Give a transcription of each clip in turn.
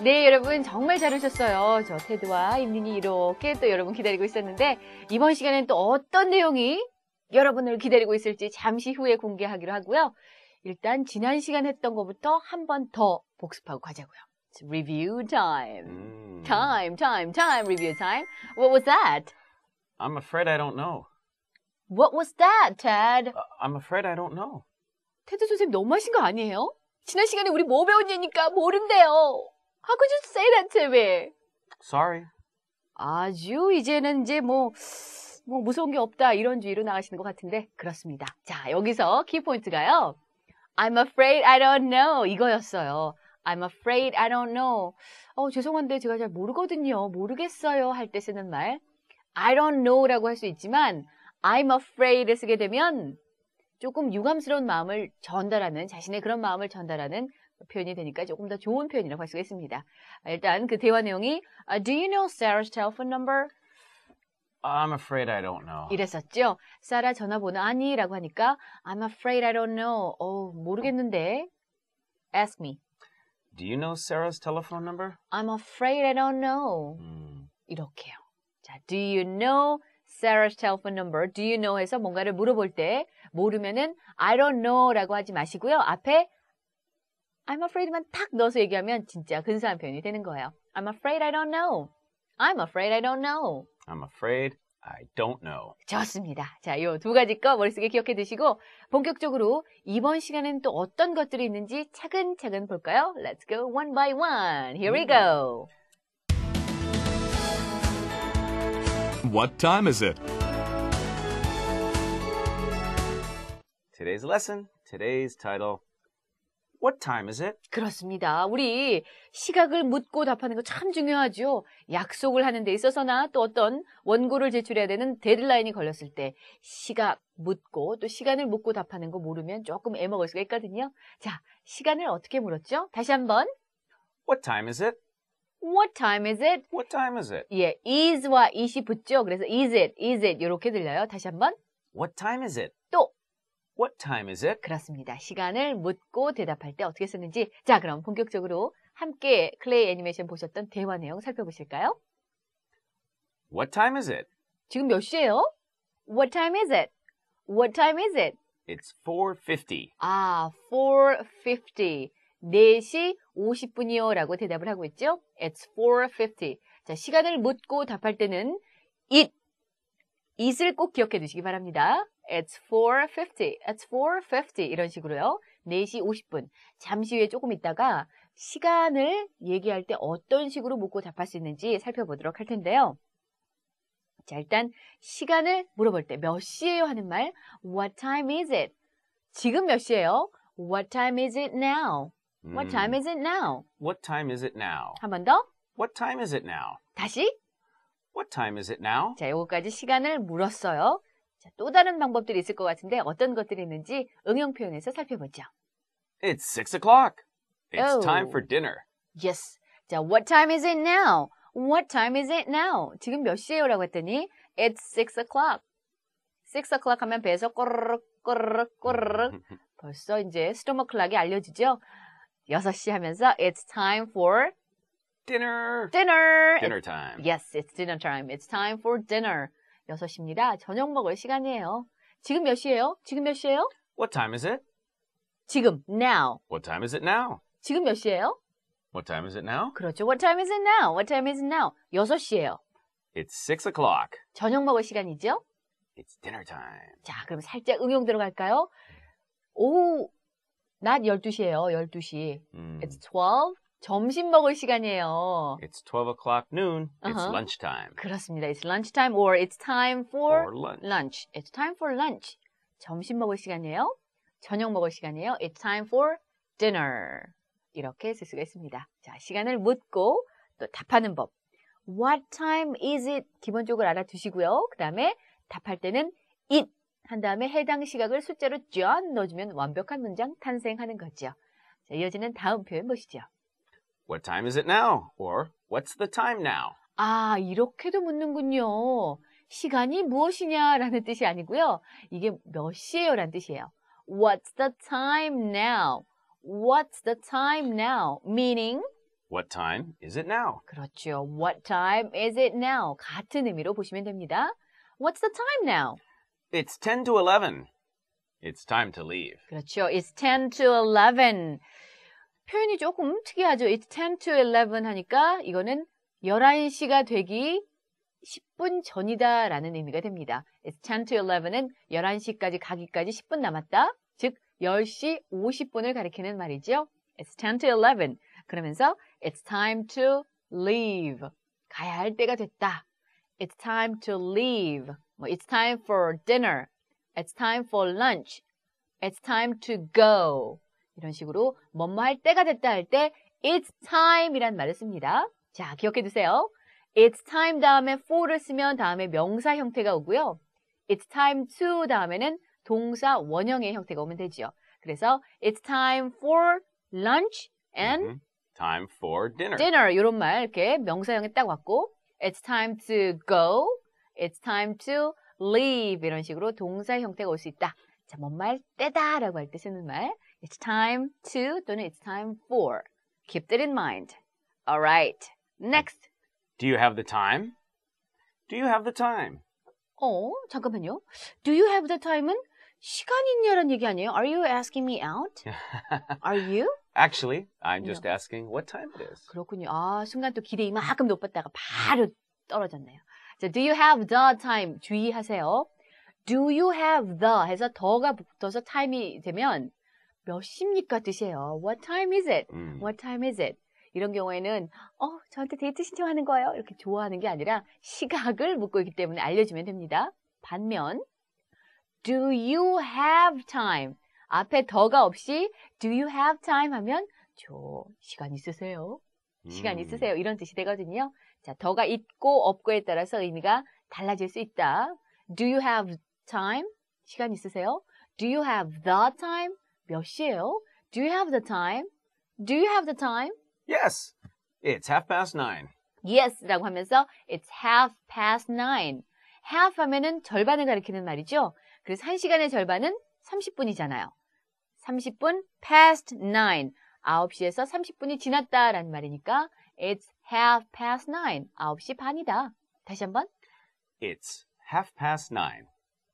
네, 여러분 정말 잘 오셨어요. 저 테드와 임윤이 이렇게 또 여러분 기다리고 있었는데 이번 시간엔 또 어떤 내용이 여러분을 기다리고 있을지 잠시 후에 공개하기로 하고요. 일단 지난 시간 했던 것부터 한 번 더 복습하고 가자고요. It's review time. Time, review time. What was that? I'm afraid I don't know. What was that, Ted? I'm afraid I don't know. 테드 선생님 너무하신 거 아니에요? 지난 시간에 우리 뭐 배웠냐니까 모른대요. How could you say that to me? Sorry. 아주 이제는 이제 뭐 무서운 게 없다 이런 주의로 나가시는 것 같은데 그렇습니다. 자, 여기서 키포인트가요. I'm afraid I don't know 이거였어요. I'm afraid I don't know. 죄송한데 제가 잘 모르거든요. 모르겠어요 할 때 쓰는 말. I don't know라고 할 수 있지만 I'm afraid를 쓰게 되면 조금 유감스러운 마음을 전달하는 자신의 그런 마음을 전달하는 표현이 되니까 조금 더 좋은 표현이라고 할 수가 있습니다. 일단 그 대화 내용이 Do you know Sarah's telephone number? I'm afraid I don't know. 이랬었죠. 사라 전화번호 아니라고 하니까 I'm afraid I don't know. 모르겠는데. Ask me. Do you know Sarah's telephone number? I'm afraid I don't know. 이렇게요. 자, Do you know Sarah's telephone number? Do you know 해서 뭔가를 물어볼 때 모르면은 I don't know라고 하지 마시고요. 앞에 I'm afraid만 탁 넣어서 얘기하면 진짜 근사한 표현이 되는 거예요. I'm afraid I don't know. I'm afraid I don't know. I'm afraid I don't know. 좋습니다. 자, 요 두 가지 거 머릿속에 기억해 두시고 본격적으로 이번 시간에는 또 어떤 것들이 있는지 차근차근 볼까요? Let's go one by one. Here we go. What time is it? Today's lesson, today's title. What time is it? 그렇습니다. 우리 시각을 묻고 답하는 거 참 중요하죠. 약속을 하는 데 있어서나 또 어떤 원고를 제출해야 되는 데드라인이 걸렸을 때 시각 묻고 또 시간을 묻고 답하는 거 모르면 조금 애먹을 수가 있거든요. 자, 시간을 어떻게 물었죠? 다시 한번. What time is it? What time is it? What time is it? 예, is와 it이 붙죠. 그래서 is it 이렇게 들려요. 다시 한번. What time is it? 또. What time is it? 그렇습니다. 시간을 묻고 대답할 때 어떻게 쓰는지. 자, 그럼 본격적으로 함께 클레이 애니메이션 보셨던 대화 내용 살펴보실까요? What time is it? 지금 몇 시예요? What time is it? What time is it? It's 4:50. 4:50. 4시 50분이요 라고 대답을 하고 있죠. It's 4:50. 자, 시간을 묻고 답할 때는 it을 꼭 기억해 두시기 바랍니다. It's 4:50. It's 4:50. 이런 식으로요. 4시 50분. 잠시 후에 조금 있다가 시간을 얘기할 때 어떤 식으로 묻고 답할 수 있는지 살펴보도록 할 텐데요. 자, 일단 시간을 물어볼 때 몇 시예요 하는 말 What time is it? 지금 몇 시예요? What time is it now? What time is it now? What time is it now? 한 번 더. What time is it now? 다시. What time is it now? 자, 요거까지 시간을 물었어요. 자, 또 다른 방법들이 있을 것 같은데 어떤 것들이 있는지 응용 표현에서 살펴보죠. It's 6 o'clock. It's Oh. time for dinner. Yes. 자, what time is it now? What time is it now? 지금 몇 시예요? 라고 했더니 It's 6 o'clock. 6 o'clock 하면 배에서 꼬르륵 벌써 이제 스토머 클락이 알려주죠. 6시 하면서 It's time for Dinner. dinner. Dinner time. Yes, it's dinner time. It's time for dinner. 6시입니다. 저녁 먹을 시간이에요. 지금 몇 시예요? 지금 몇 시예요? What time is it? 지금, now. What time is it now? 지금 몇 시예요? What time is it now? 그렇죠. What time is it now? What time is it now? 6시예요. It's 6 o'clock. 저녁 먹을 시간이죠? It's dinner time. 자, 그럼 살짝 응용 들어갈까요? 오후, 낮 12시예요. 12시. It's 12. 점심 먹을 시간이에요. It's 12 o'clock noon. It's Uh-huh. lunchtime. 그렇습니다. It's lunchtime or it's time for For lunch. lunch. It's time for lunch. 점심 먹을 시간이에요. 저녁 먹을 시간이에요. It's time for dinner. 이렇게 쓸 수가 있습니다. 자, 시간을 묻고 또 답하는 법. What time is it? 기본적으로 알아두시고요. 그 다음에 답할 때는 it 한 다음에 해당 시각을 숫자로 쫙 넣어주면 완벽한 문장 탄생하는 거죠. 자, 이어지는 다음 표현 보시죠. What time is it now? Or what's the time now? 아, 이렇게도 묻는군요. 시간이 무엇이냐라는 뜻이 아니고요. 이게 몇 시예요? 라는 뜻이에요. What's the time now? What's the time now? Meaning, What time is it now? 그렇죠. What time is it now? 같은 의미로 보시면 됩니다. What's the time now? It's 10 to 11. It's time to leave. 그렇죠. It's 10 to 11. 표현이 조금 특이하죠. It's 10 to 11 하니까 이거는 11시가 되기 10분 전이다 라는 의미가 됩니다. It's 10 to 11은 11시까지 가기까지 10분 남았다. 즉 10시 50분을 가리키는 말이죠. It's 10 to 11. 그러면서 It's time to leave. 가야 할 때가 됐다. It's time to leave. It's time for dinner. It's time for lunch. It's time to go. 이런 식으로 뭐뭐 할 때가 됐다 할 때 It's time 이란 말을 씁니다. 자, 기억해 두세요. It's time 다음에 for를 쓰면 다음에 명사 형태가 오고요. It's time to 다음에는 동사 원형의 형태가 오면 되죠. 그래서 It's time for lunch and Time for dinner. dinner 이런 말 이렇게 명사형에 딱 왔고 It's time to go. It's time to leave 이런 식으로 동사 형태가 올 수 있다. 자, 뭔 말 때다 라고 할 때 쓰는 말 It's time to 또는 It's time for. Keep that in mind. Alright. Next. Do you have the time? Do you have the time? 잠깐만요. Do you have the time은 시간이 있냐라는 얘기 아니에요? Are you asking me out? Are you? Actually, I'm just asking what time it is. 그렇군요. 아, 순간 또 기대 이만큼 높았다가 바로 떨어졌네요. 자, do you have the time? 주의하세요. Do you have the 해서 더가 붙어서 time이 되면 몇 시입니까 뜻이에요. What time is it? What time is it? 이런 경우에는 저한테 데이트 신청하는 거예요. 이렇게 좋아하는 게 아니라 시각을 묻고 있기 때문에 알려주면 됩니다. 반면 Do you have time? 앞에 더가 없이 Do you have time? 하면 시간 있으세요? 시간 있으세요? 이런 뜻이 되거든요. 자, 더가 있고 없고에 따라서 의미가 달라질 수 있다. Do you have time? 시간 있으세요? Do you have the time? 몇 시예요? Do you have the time? Do you have the time? Yes, it's 9:30. Yes 라고 하면서 It's 9:30. half 하면은 절반을 가리키는 말이죠. 그래서 1시간의 절반은 30분이잖아요. 30분 past 9. 9시에서 30분이 지났다라는 말이니까 It's 9:30. 9시 반이다. 다시 한번. It's 9:30.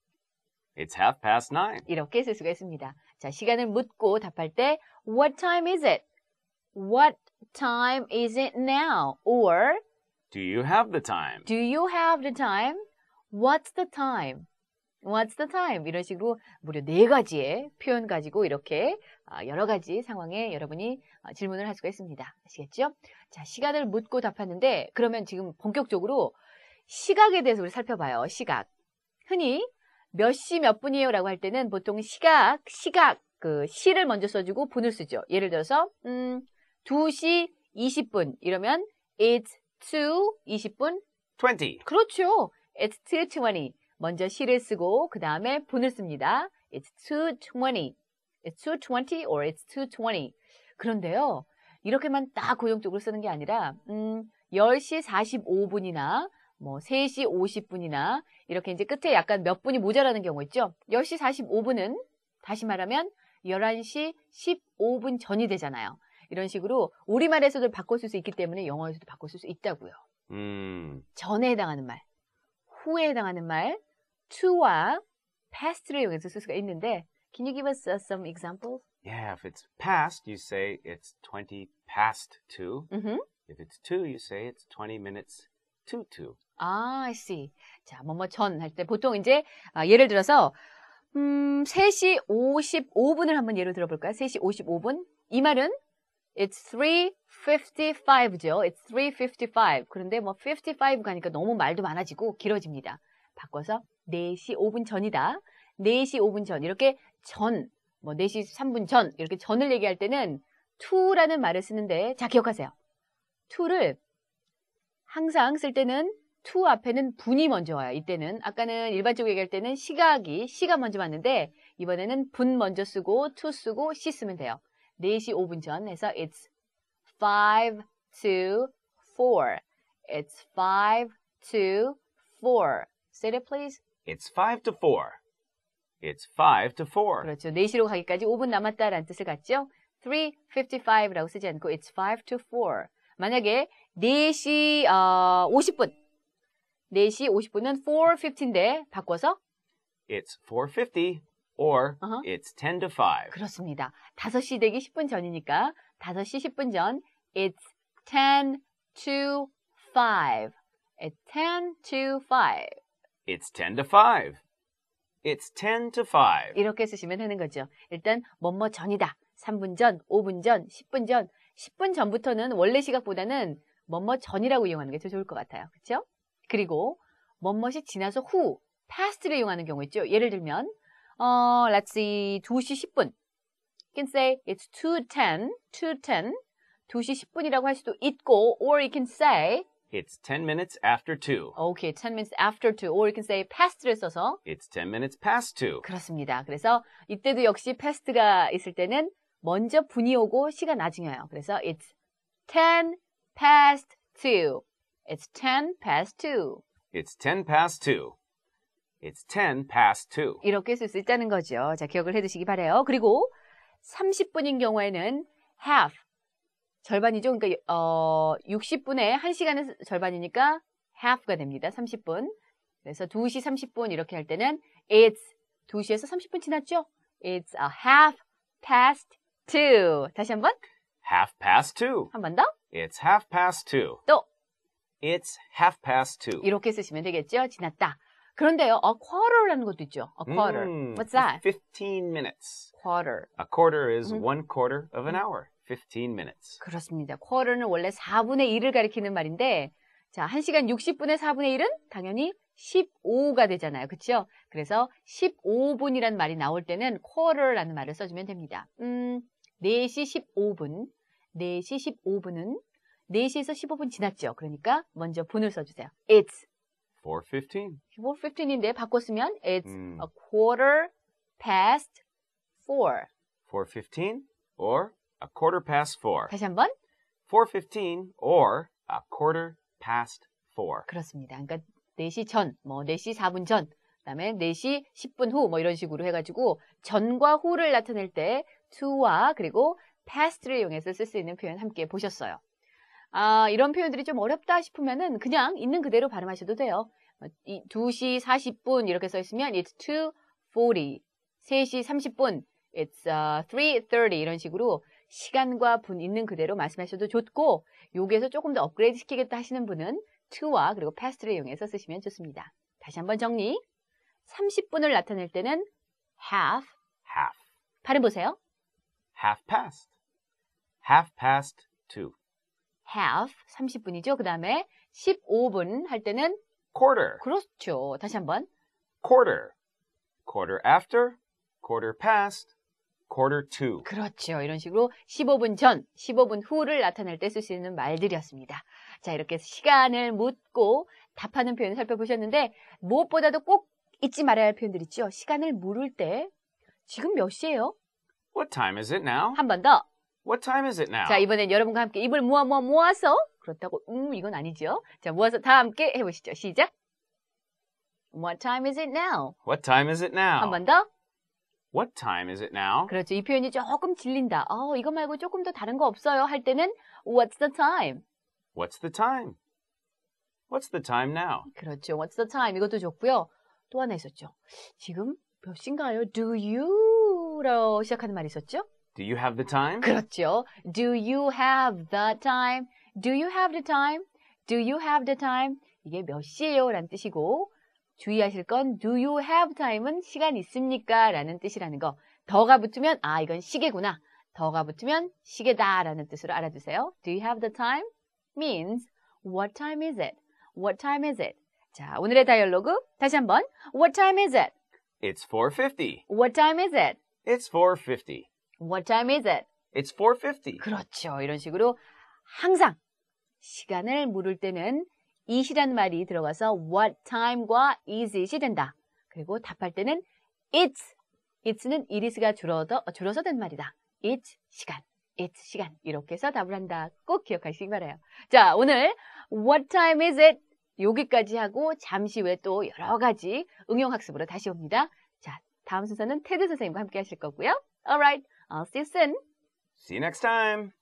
It's 9:30. 이렇게 쓸 수가 있습니다. 자, 시간을 묻고 답할 때 What time is it? What time is it now? Or Do you have the time? Do you have the time? What's the time? What's the time? 이런 식으로 무려 4가지의 표현 가지고 이렇게 여러 가지 상황에 여러분이 질문을 할 수가 있습니다. 아시겠죠? 자, 시간을 묻고 답하는데 그러면 지금 본격적으로 시각에 대해서 우리 살펴봐요. 시각. 흔히 몇 시 몇 분이에요 라고 할 때는 보통 시각, 시를 먼저 써주고 분을 쓰죠. 예를 들어서 2시 20분 이러면 It's 2, 20분 20. 그렇죠. It's 2:20. 먼저 시를 쓰고 그 다음에 분을 씁니다. It's 2:20. It's 2:20 or it's 2:20. 그런데요. 이렇게만 딱 고정적으로 쓰는 게 아니라 10시 45분이나 뭐 3시 50분이나 이렇게 이제 끝에 약간 몇 분이 모자라는 경우 있죠. 10시 45분은 다시 말하면 11시 15분 전이 되잖아요. 이런 식으로 우리말에서도 바꿔 쓸 수 있기 때문에 영어에서도 바꿔 쓸 수 있다고요. 전에 해당하는 말, 후에 해당하는 말, to와 past를 이용해서 쓸 수가 있는데 Can you give us some examples? Yeah, if it's past, you say it's 20 past 2. If it's 2, you say it's 20 minutes to 2. I see. 자, 뭐뭐 전 할 때 보통 이제 예를 들어서 3시 55분을 한번 예로 들어볼까요? 3시 55분. 이 말은 It's 3:55죠. It's 3:55. 그런데 뭐 55 가니까 너무 말도 많아지고 길어집니다. 바꿔서 4시 5분 전이다. 4시 5분 전. 이렇게 전, 뭐 4시 3분 전. 이렇게 전을 얘기할 때는 to라는 말을 쓰는데 자, 기억하세요. to를 항상 쓸 때는 to 앞에는 분이 먼저 와요. 이때는 아까는 일반적으로 얘기할 때는 시가 먼저 왔는데 이번에는 분 먼저 쓰고 to 쓰고 시 쓰면 돼요. 4시 5분 전 해서 it's 5 to 4. It's 5 to 4. Say it please. It's 5 to 4. It's 5 to 4. 그렇죠. 4시로 가기까지 5분 남았다라는 뜻을 갖죠. 3:55라고 쓰지 않고 it's 5 to 4. 만약에 4시 50분. 4시 50분은 4:50인데 바꿔서 It's 4:50 or it's 10 to 5. 그렇습니다. 5시 되기 10분 전이니까 5시 10분 전 It's 10 to 5. It's 10 to 5. It's 10 to 5. It's 10 to 5. 이렇게 쓰시면 되는 거죠. 일단 뭐뭐 전이다. 3분 전, 5분 전, 10분 전. 10분 전부터는 원래 시각보다는 뭐뭐 전이라고 이용하는 게 더 좋을 것 같아요. 그렇죠? 그리고 뭐뭐이 지나서 후, past를 이용하는 경우 있죠. 예를 들면 let's see, 2시 10분. You can say it's 2:10, 2시 10분이라고 할 수도 있고, or you can say It's 10 minutes after 2. okay, 10 minutes after 2, or you can say past를 써서 It's 10 minutes past 2. 그렇습니다. 그래서 이때도 역시 past가 있을 때는 먼저 분이 오고 시가 나중에 와요. 그래서 it's 10 past 2. It's 10 past 2. It's 10 past 2. It's 10 past 2. 이렇게 쓸 수 있다는 거죠. 자, 기억을 해두시기 바라요. 그리고 30분인 경우에는 half, 절반이죠. 그러니까 60분에 1시간의 절반이니까 half가 됩니다. 30분. 그래서 2시 30분 이렇게 할 때는 it's 2시에서 30분 지났죠? It's a half past 2. 다시 한번. Half past 2. 한 번 더. It's half past 2. 또 It's half past 2. 이렇게 쓰시면 되겠죠? 지났다. 그런데요, a quarter라는 것도 있죠. A quarter. What's that? 15 minutes. Quarter. A quarter is 1/4 of an hour. 15 minutes. 그렇습니다. quarter는 원래 4분의 1을 가리키는 말인데, 자, 1시간 60분의 4분의 1은 당연히 15가 되잖아요. 그렇죠? 그래서 15분이란 말이 나올 때는 quarter라는 말을 써주면 됩니다. 4시 15분. 4시 15분은 4시에서 15분 지났죠. 그러니까 먼저 분을 써주세요. It's 4:15. 4:15인데 바꿨으면 it's a quarter past 4. 4:15 or a quarter past 4. 다시 한번. 4:15 or a quarter past 4. 그렇습니다. 그러니까 4시 전, 4시 4분 전, 그다음에 4시 10분 후 이런 식으로 해가지고 전과 후를 나타낼 때 to와 그리고 past를 이용해서 쓸 수 있는 표현 함께 보셨어요. 이런 표현들이 좀 어렵다 싶으면은 그냥 있는 그대로 발음하셔도 돼요. 2시 40분 이렇게 써 있으면 it's 2:40. 3시 30분 it's 3:30 이런 식으로 시간과 분 있는 그대로 말씀하셔도 좋고, 여기에서 조금 더 업그레이드 시키겠다 하시는 분은 to와 그리고 past를 이용해서 쓰시면 좋습니다. 다시 한번 정리. 30분을 나타낼 때는 half. 발음 보세요. Half past. Half past 2. half 30분이죠. 그 다음에 15분 할 때는 Quarter. 그렇죠. 다시 한번. Quarter. Quarter after. Quarter past. Quarter to. 그렇죠. 이런 식으로 15분 전, 15분 후를 나타낼 때 쓸 수 있는 말들이었습니다. 자, 이렇게 해서 시간을 묻고 답하는 표현 살펴보셨는데, 무엇보다도 꼭 잊지 말아야 할 표현들 있죠. 시간을 물을 때 지금 몇 시예요? What time is it now? 한 번 더. What time is it now? 자, 이번엔 여러분과 함께 입을 모아서 그렇다고 이건 아니죠. 자, 모아서 다 함께 해보시죠. 시작. What time is it now? What time is it now? 한 번 더. What time is it now? 그렇죠. 이 표현이 조금 질린다. 이거 말고 조금 더 다른 거 없어요? 할 때는 What's the time? What's the time? What's the time now? 그렇죠. What's the time? 이것도 좋고요. 또 하나 있었죠. 지금 몇 시인가요? Do you로 시작하는 말이 있었죠? Do you have the time? 그렇죠. Do you have the time? Do you have the time? Do you have the time? 이게 몇 시예요? 라는 뜻이고, 주의하실 건 do you have time은 시간 있습니까? 라는 뜻이라는 거. 더가 붙으면 이건 시계구나. 더가 붙으면 시계다 라는 뜻으로 알아두세요. Do you have the time? means what time is it? What time is it? 자, 오늘의 다이얼로그 다시 한번. What time is it? It's 4:50. What time is it? It's 4:50. What time is it? It's 4:50. 그렇죠. 이런 식으로 항상 시간을 물을 때는 it이라는 말이 들어가서 what time과 is이 된다. 그리고 답할 때는 it's는 it is가 줄어서 된 말이다. it's 시간. 이렇게 해서 답을 한다. 꼭 기억하시기 바라요. 자, 오늘 what time is it? 여기까지 하고 잠시 후에 또 여러 가지 응용학습으로 다시 옵니다. 자, 다음 순서는 테드 선생님과 함께 하실 거고요. Alright, I'll see you soon. See you next time.